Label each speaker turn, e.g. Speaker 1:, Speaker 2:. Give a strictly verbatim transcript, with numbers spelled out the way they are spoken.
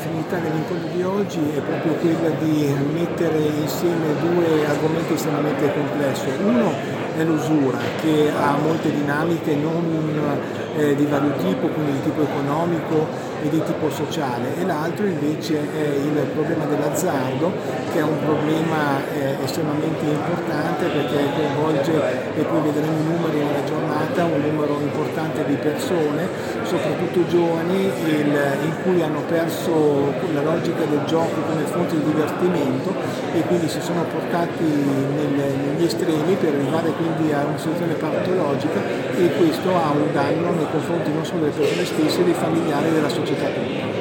Speaker 1: finalità dell'incontro di oggi è proprio quella di mettere insieme due argomenti estremamente complessi. Uno è l'usura, che ha molte dinamiche non eh, di vario tipo, quindi di tipo economico e di tipo sociale, e l'altro invece è il problema dell'azzardo, che è un problema eh, estremamente importante perché coinvolge, e poi vedremo i numeri nella giornata, un numero importante di persone, soprattutto giovani, il, in cui hanno perso la logica del gioco come fonte di divertimento e quindi si sono portati nel, negli estremi per arrivare quindi a una situazione patologica, e questo ha un danno nei confronti non solo delle persone stesse, dei familiari e della società tutta.